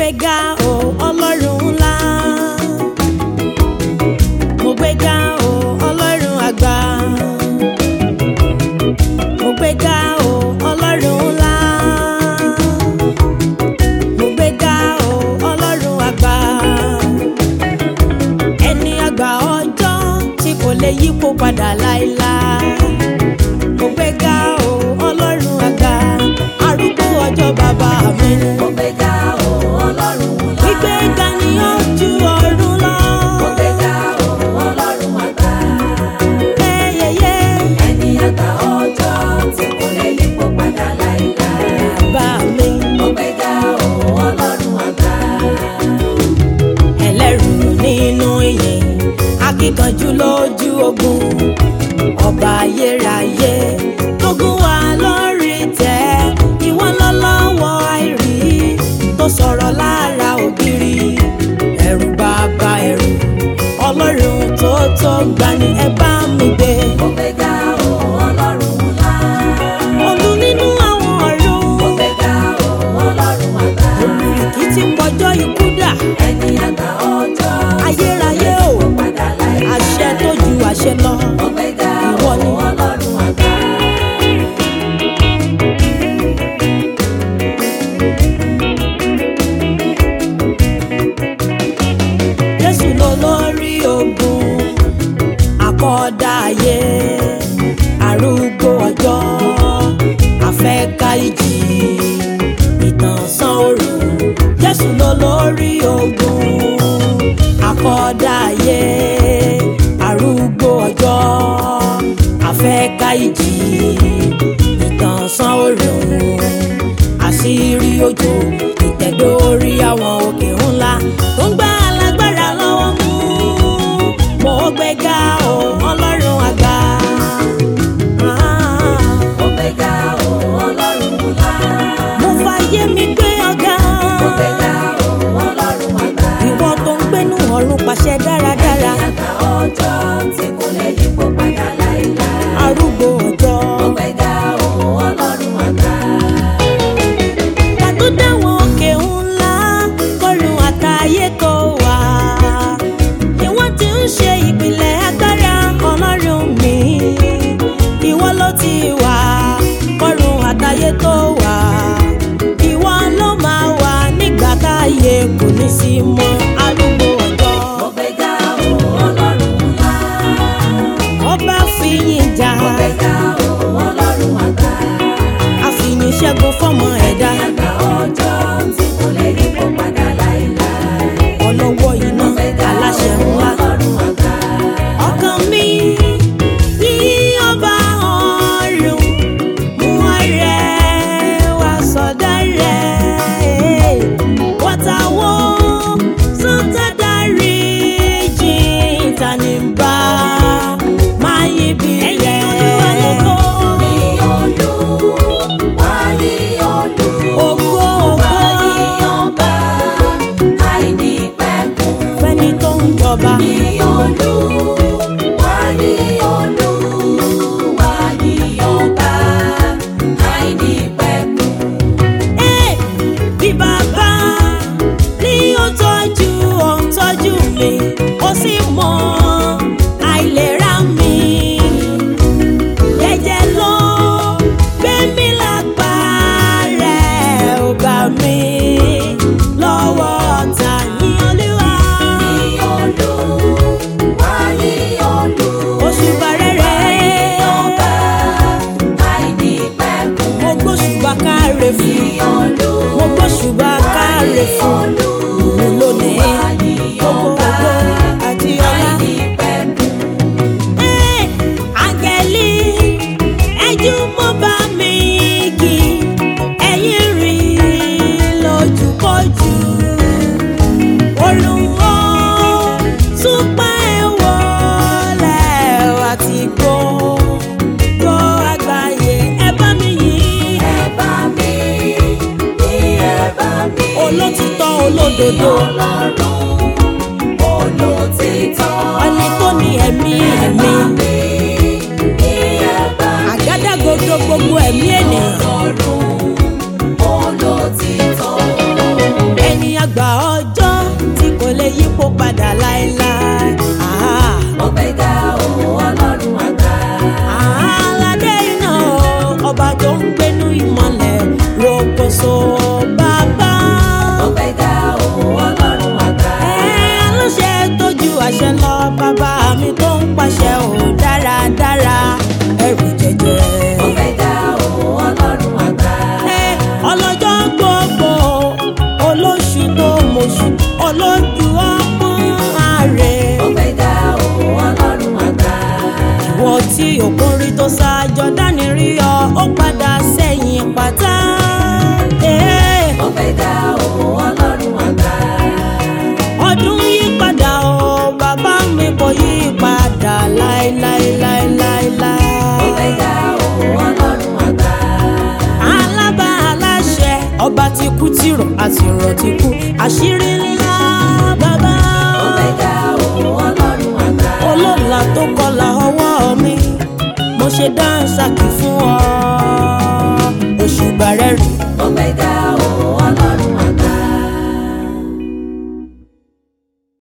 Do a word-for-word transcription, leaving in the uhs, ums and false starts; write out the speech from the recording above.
gbéga o Ọlọ́run ńlá, mo gbéga o Ọlọ́run àgbà, mo gbéga o Ọlọ́run ńlá, mo gbéga o Ọlọ́run àgbà, ẹni àgbà ọjọ́ tí kò lè yípo padà láéláé. Mo gbéga o Ọlọ́run àgbà, arúgbó ọjọ́ bàbá mi. Mo gbéga o Ọlọ́run ńlá. Gbígbéga ni ó ju ọ̀run lọ. Mo gbéga o Ọlọ́run àgbà. Eyeye. Ẹni àgbà ọjọ́ tí kò lè yípo padà láéláé. Bàbá mi. Mo gbéga o Ọlọ́run àgbà. Ẹlẹ́rù nínú ìyìn, akíkanjú lójú ogun, ọba ayérayé tógun wà lórí tẹ́, ìwọ lọ́lọ́wọ́ àìrí tó sọ̀rọ̀ lára ògiri. Ẹ̀rù bàbá ẹ̀rù, Ọlọ́run tó tó gbani, ẹ bá mi gbé. Mo gbéga o Ọlọ́run ńlá. Olú nínú àwọn ọ̀run, Mo gbéga o Ọlọ́run àgbà. òbìrìkì tí pọjọ́ ikú dà, Ẹni àgbà ọjọ́ ayérayé o, padà láéláé. àṣẹ tó ju àṣẹ lọ. Mo gbéga Ìwọ o ni. Ọlọ́run àgbà. Jésù ló lórí ogun, àkọ́dá ayé, arúgbó ọjọ́, àfẹ́ká ìjì, ìtànṣán òòrùn. Jésù ló lórí ogun, àkọ́dá ayé, arúgbó ọjọ́, àfẹ́ká ìjì, ìtànṣán òòrùn. Àṣírí òjò, ìtẹ̀dó orí àwọn òkè ńlá tó ń gbá alágbára lọ́wọ́ mú. Mo gbéga o Ọlọ́run àgbà. Mo gbéga o Ọlọ́run ńlá. Mo fàyè mi gbé ọ̀gá. Mo gbéga o Ọlọ́run àgbà. Ìwọ tó ń gbénú ọ̀run pàṣẹ dáradára. Ẹni àgbà ọjọ́ tí kò lè yípo padà láéláé. Arúgbó ọjọ́. Mo gbéga o Ọlọ́run àgbà. Ká tó dáwọn òkè ńlá, kọ̀run àtayé tó wà. Ìwọ tí ń ṣe ìpìlẹ̀ agbára Ọlọ́run mi. Ìwọ ló ti wà, kọ̀run àtayé tó wà. Ìwọ ló máa wà nígbà táyé kò ní sí mọ́. Arúgbó ọjọ́. Mo gbéga o Ọlọ́run ńlá. Ọba fìyìn jà, Mo gbéga o Ọlọ́run àgbà. àfìyìn ṣẹ́gun fọ́mọ ẹ̀dá. Ẹni àgbà ọjọ́ tí kò lè yípo padà láéláé. Ọlọ́wọ́ iná, aláṣẹ ńlá. Ọlọ́run àgbà. Ọkàn mi ní ọba ọ̀run, mú ọrẹ wá sọ́dọ̀ rẹ̀. Wọ́tàwọ́ sọ́tà dárí jìn, ta ni bá máa yí bí rẹ̀. Ní Olúwa, ní Olúwa, Ògo ògo ní ọba àìnípẹ̀kun. fẹ́ni tó ń jọba. Ní Olúwa, ní Olúwa, ní ọba àìnípẹ̀kun. Ẹ́, bí bàbá ní ó tọ́jú ó ń tọ́jú mi, ó sì mọ àìlera mi. Jẹ́jẹ́ ló gbé mi lápá rẹ̀, ó gbà mí lọ́wọ́ ọ̀tá. Ní Olúwa, Ní Olúwa, ní Olúwa, òṣùbà rere, ọba àìnípẹ̀kun. mo gbóṣùbà káre Ní fún, mo gbóṣùbà káre fún. Olúwa, Òun lónìí, ní gbogbo ọba ògo àti ọlá. àìnípẹ̀kun. yípo padà láéláé. mo fẹ́ ga òun ọlọ́run àgbà. Aládé iná ọba tó ń gbénú ìmọ̀lẹ̀ rokoṣo bàbá. mo fẹ́ ga òun ọlọ́run àgbà. Aláṣẹ tójú àṣẹ lọ bàbá mi tó ń pàṣẹ ò dáradára ẹrù jẹjẹ. mo fẹ́ ga òun ọlọ́run àgbà. Ọlọ́jọ́ gbogbo olóṣù tó mọṣù olójú ọpọ́n ààrẹ. mo fẹ́ ga òun ọlọ́run àgbà. Ìwọ tí òkun rí tó ṣáájọ dání rí ọ ó padà sẹ́yìn pátá. mo fẹ́ ga òun ọlọ́run àgbà. Ọdún yí padà o bàbá mi kò yí padà láéláéláéláé. mo fẹ́ ga òun ọlọ́run àgbà. Alábà aláṣẹ ọba ti kú tìrọ̀ àti rọ̀ ti kú àṣírí ńlá bàbá. mo fẹ́ ga òun ọlọ́run àgbà. Olóòlà tó kọlà ọwọ́ mi mo ṣe dáńsàkì fún ọ.